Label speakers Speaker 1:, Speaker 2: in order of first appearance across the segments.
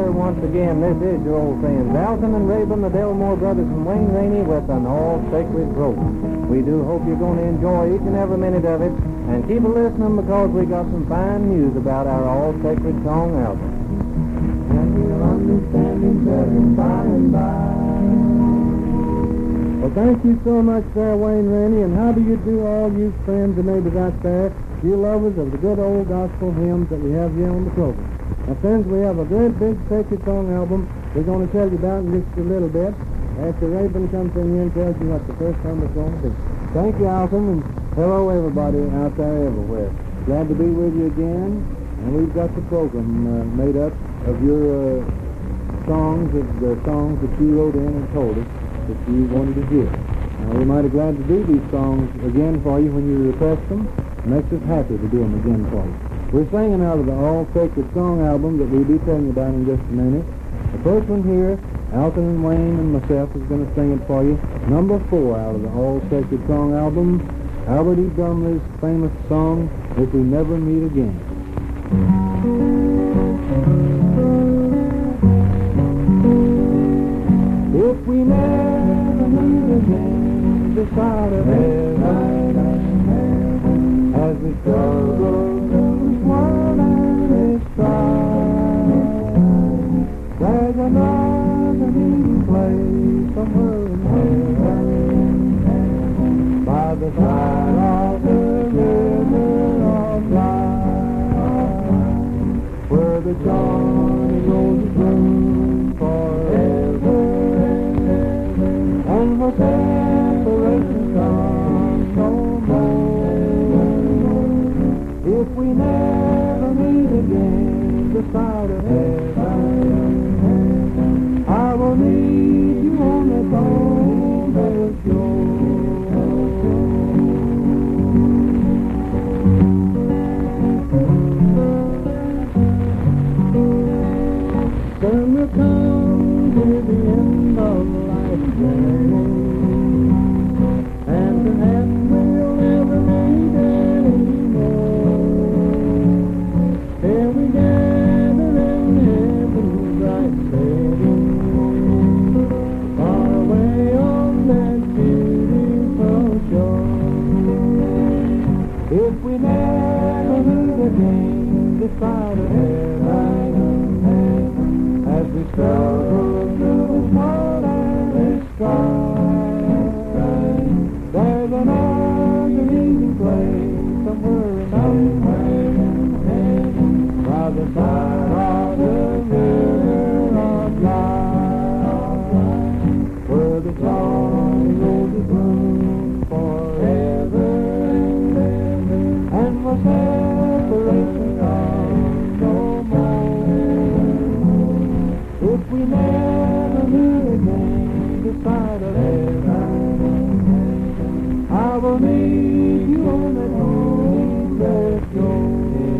Speaker 1: here once again. This is your old friends, Alton and Rabin, the Delmore brothers, and Wayne Rainey with an all-sacred program. We do hope you're going to enjoy each and every minute of it, and keep a listening because we got some fine news about our all-sacred song album. And we'll understand each other by and by.
Speaker 2: Well, thank you so much there, Wayne Rainey, and how do you do, all you friends and neighbors out there, you lovers of the good old gospel hymns that we have here on the program. Now, friends, we have a great big sacred song album we're going to tell you about in just a little bit after Rabin comes in here and tells you what the first number's going to be. Thank you, Alton, and hello, everybody out there everywhere. Glad to be with you again, and we've got the program made up of your songs, the songs that you wrote in and told us that you wanted to hear. Now, we're mighty glad to do these songs again for you when you request them. It makes us happy to do them again for you. We're singing out of the All Sacred Song album that we'll be telling you about in just a minute. The first one here, Alton and Wayne and myself is going to sing it for you. Number 4 out of the All Sacred Song album, Albert E. Brumley's famous song, If We Never Meet Again. If we never meet again, this side of heaven, as we struggle through this world and its strife, there's another meeting place somewhere in heaven, by the side of the river of life, where the Johnny roses bloom forever, and where separation comes no more. If we never meet again this side of heaven, I will need you on that old shore. Soon we'll come to the end of life's journey, and perhaps we'll never meet anymore. Here we gather in heaven's bright city, far away on that beautiful shore. If we never meet again this side of heaven, as we struggle through this world and its strife, there's another meeting place somewhere in heaven, by the side of the river of life, where the Johnny roses bloom forever, and where separation comes no more. If we never meet again this side of heaven, I will meet you on that old shore.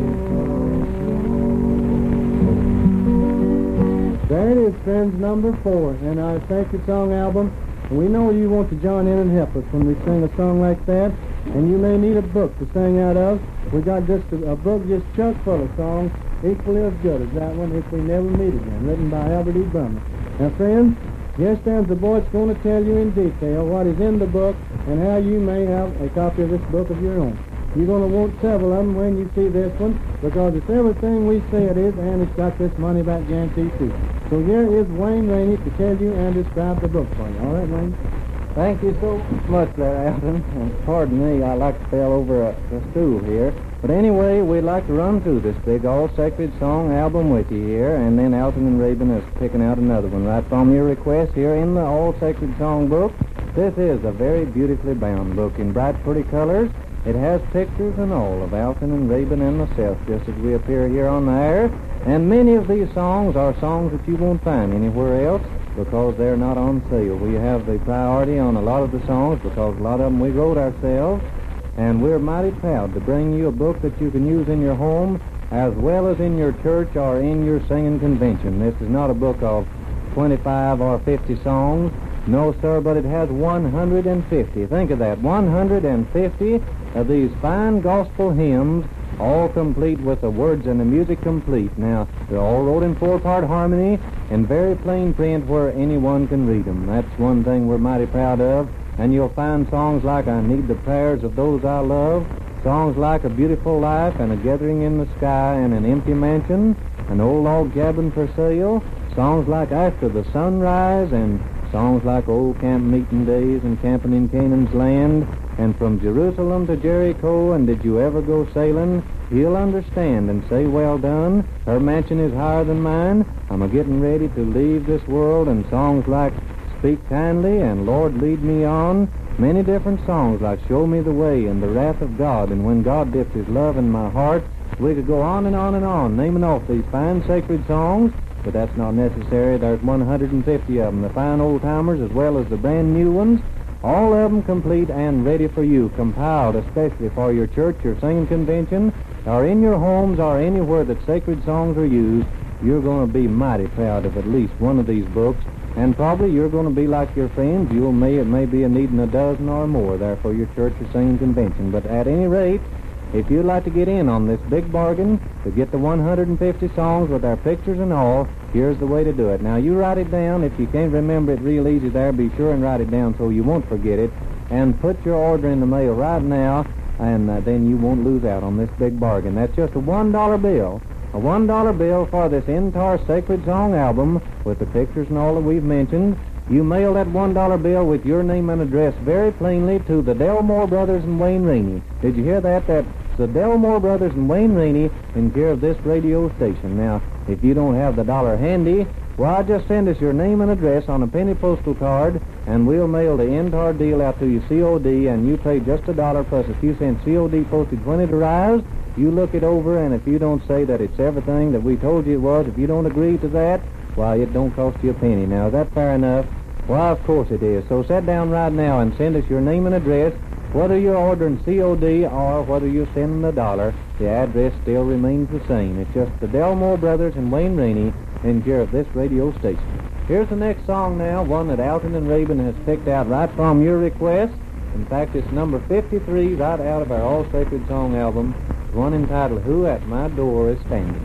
Speaker 2: There it is, friends, number 4 in our Sacred Song album. We know you want to join in and help us when we sing a song like that, and you may need a book to sing out of. We got just a book just chock full of songs equally as good as that one, If We Never Meet Again, written by Albert E. Brumley. Now, friends, here stands the boy that's going to tell you in detail what is in the book and how you may have a copy of this book of your own. You're going to want several of them when you see this one, because it's everything we say it is, and it's got this money-back guarantee, too. So here is Wayne Rainey to tell you and describe the book for you. All right, Wayne?
Speaker 1: Thank you so much there, Alton. And pardon me, I like to fell over the stool here. But anyway, we'd like to run through this big all-sacred song album with you here, and then Alton and Rabin is picking out another one right from your request here in the all-sacred song book. This is a very beautifully bound book in bright, pretty colors. It has pictures and all of Alton and Rabin and myself, just as we appear here on the air. And many of these songs are songs that you won't find anywhere else, because they're not on sale. We have the priority on a lot of the songs because a lot of them we wrote ourselves, and we're mighty proud to bring you a book that you can use in your home as well as in your church or in your singing convention. This is not a book of 25 or 50 songs. No, sir, but it has 150. Think of that, 150 of these fine gospel hymns all complete with the words and the music complete. Now, they're all wrote in 4-part harmony and very plain print where anyone can read them. That's one thing we're mighty proud of. And you'll find songs like I Need the Prayers of Those I Love, songs like A Beautiful Life and A Gathering in the Sky and An Empty Mansion, An Old Log Cabin for Sale, songs like After the Sunrise, and songs like Old Camp Meeting Days and Camping in Canaan's Land, and From Jerusalem to Jericho and Did You Ever Go Sailing? He'll understand and say, well done, her mansion is higher than mine, I'm a-getting ready to leave this world, and songs like Speak Kindly and Lord Lead Me On, many different songs like Show Me the Way and The Wrath of God and When God Dips His Love in My Heart. We could go on and on and on, naming off these fine sacred songs, but that's not necessary. There's 150 of them, the fine old-timers as well as the brand-new ones, all of them complete and ready for you, compiled especially for your church or singing convention, or in your homes or anywhere that sacred songs are used. You're going to be mighty proud of at least one of these books, and probably you're going to be like your friends. It may be a needing a dozen or more there for your church or singing convention. But at any rate, if you'd like to get in on this big bargain to get the 150 songs with our pictures and all, here's the way to do it. Now, you write it down. If you can't remember it real easy there, be sure and write it down so you won't forget it. And put your order in the mail right now, and then you won't lose out on this big bargain. That's just a $1 bill. A $1 bill for this entire Sacred Song album with the pictures and all that we've mentioned. You mail that $1 bill with your name and address very plainly to the Delmore Brothers and Wayne Rainey. Did you hear that? That's the Delmore Brothers and Wayne Rainey in care of this radio station. Now, if you don't have the dollar handy, why, just send us your name and address on a penny postal card, and we'll mail the entire deal out to you COD, and you pay just $1 plus a few cents COD postage when it arrives. You look it over, and if you don't say that it's everything that we told you it was, if you don't agree to that, why, it don't cost you a penny. Now, is that fair enough? Why, of course it is. So sit down right now and send us your name and address. Whether you're ordering COD or whether you're sending $1, the address still remains the same. It's just the Delmore Brothers and Wayne Rainey in care of this radio station. Here's the next song now, one that Alton and Rabin has picked out right from your request. In fact, it's number 53 right out of our All Sacred Song album, one entitled Who at My Door is Standing.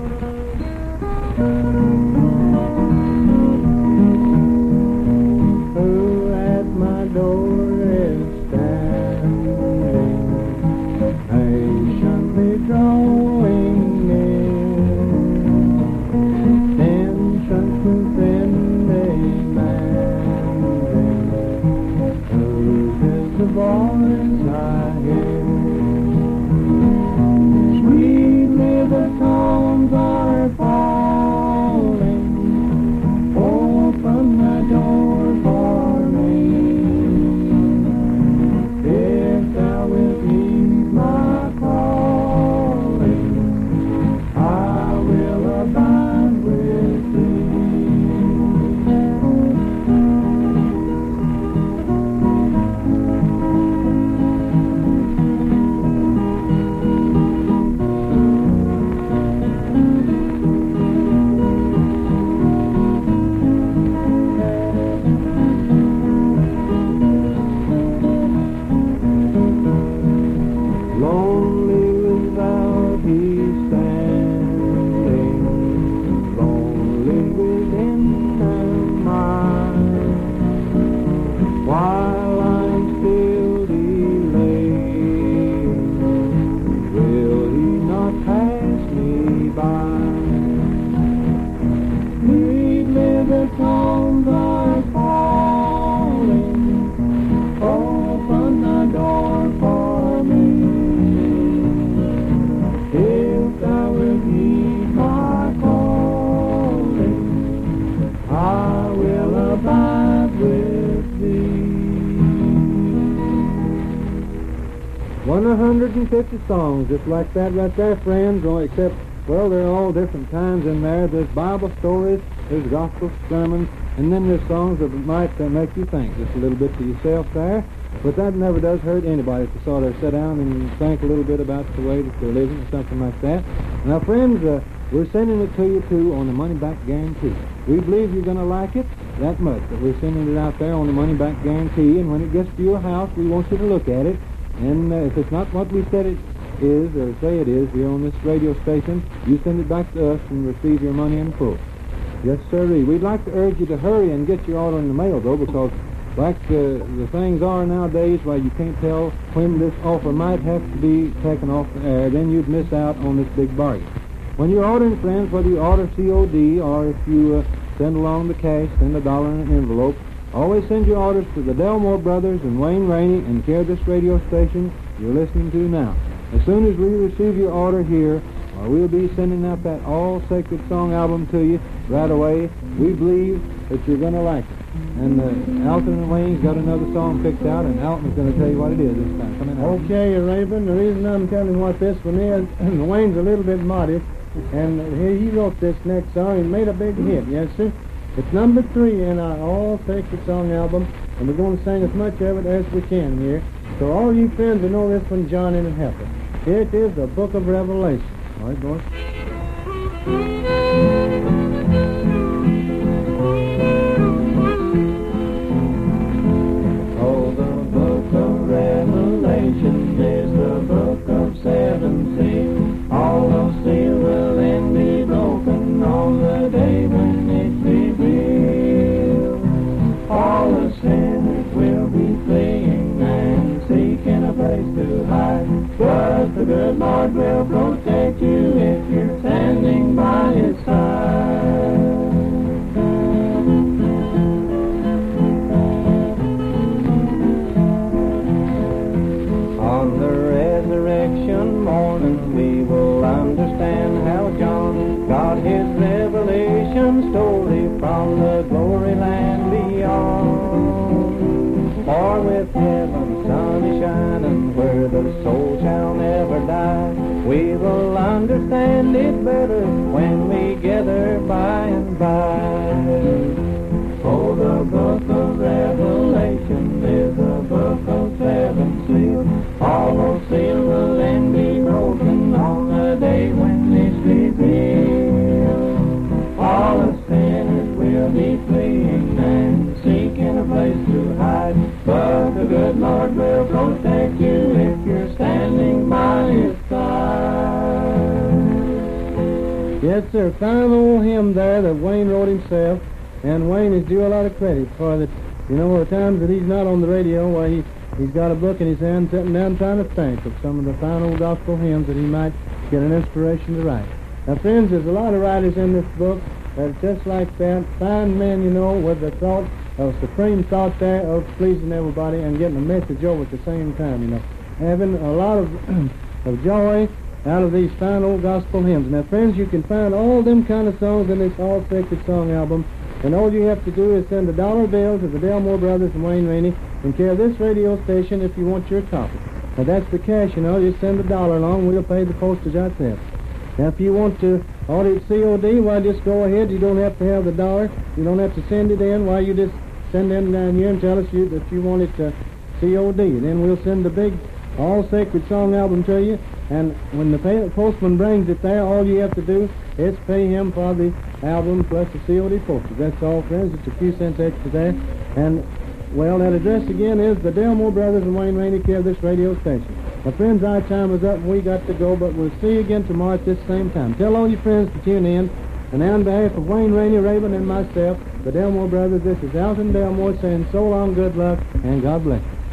Speaker 2: Who at my door is standing, patiently drawing near, tensions within demanding, whose is the voice I hear? Sweetly the tones are falling, open the door for me. If thou wilt heed my calling, I will abide with thee.
Speaker 1: One 150 songs just like that right there, friends, except, well, there are all different kinds in there. There's Bible stories, there's gospel sermons, and then there's songs that might make you think just a little bit to yourself there. But that never does hurt anybody to sort of sit down and think a little bit about the way that they're living or something like that. Now, friends, we're sending it to you, too, on the money-back guarantee. We believe you're going to like it that much, that we're sending it out there on the money-back guarantee, and when it gets to your house, we want you to look at it. And if it's not what we said it
Speaker 2: is, or say it is, here on this radio station, you send it back to us and receive your money in full. Yes, sirree. We'd like to urge you to hurry and get your order in the mail, though, because like the things are nowadays, why you can't tell when this offer might have to be taken off the air, then you'd miss out on this big bargain. When you're ordering, friends, whether you order COD or if you send along the cash, send $1 in an envelope, always send your orders to the Delmore Brothers and Wayne Rainey in care of this radio station you're listening to now. As soon as we receive your order here, we'll be sending out that All Sacred Song album to you right away. We believe that you're going to like it. And Alton and Wayne's got another song picked out, and Alton's going to tell you what it is this time. Come in, Alton.
Speaker 1: Okay, Raven, the reason I'm telling what this one is, Wayne's a little bit modest, and he wrote this next song and made a big hit, yes, sir. It's number 3 in our All Sacred Song album, and we're going to sing as much of it as we can here. So all you friends who know this one, join in and help us. Here it is, the Book of Revelation. All right, boys.
Speaker 3: Oh, the Book of Revelation is the book of 7 seals. All those seals will then be broken on the day when it's revealed. All the sinners will be fleeing and seeking a place to hide. But the good Lord will protect you if you're standing by His side. On the resurrection morning we will understand how John got his revelation story from the glory land beyond. For with heaven's sun shining where the soul shall never die, we will understand it better when we gather by and by. Oh, the book of Revelation is the book of 7 seals. All those seals will then be broken on the day when it's revealed. All the sinners will be fleeing and seeking a place to hide. But the good Lord will protect you if you're standing by His side.
Speaker 1: Yes, sir. Fine old hymn there that Wayne wrote himself, and Wayne is due a lot of credit for that. You know, the times that he's not on the radio, why he's got a book in his hand sitting down trying to think of some of the fine old gospel hymns that he might get an inspiration to write. Now, friends, there's a lot of writers in this book that are just like that. Fine men, you know, with the thought of supreme thought there of pleasing everybody and getting a message over at the same time, you know. Having a lot of joy out of these fine old gospel hymns. Now, friends, you can find all them kind of songs in this All Sacred Song album, and all you have to do is send $1 bill to the Delmore Brothers and Wayne Rainey in care of this radio station if you want your copy. Now, that's the cash, you know. Just send $1 along. We'll pay the postage ourselves. Now, if you want to order it COD, why, just go ahead. You don't have to have the $1. You don't have to send it in. Why, you just send in down here and tell us that you want it COD. Then we'll send the big All Sacred Song album to you. And when the postman brings it there, all you have to do is pay him for the album plus the COD postage. That's all, friends. It's a few cents extra there. And, well, that address again is the Delmore Brothers and Wayne Rainey care of this radio station. Now, friends, our time is up and we got to go, but we'll see you again tomorrow at this same time. Tell all your friends to tune in. And on behalf of Wayne Rainey, Raven, and myself, the Delmore Brothers, this is Alton Delmore saying so long, good luck, and God bless you.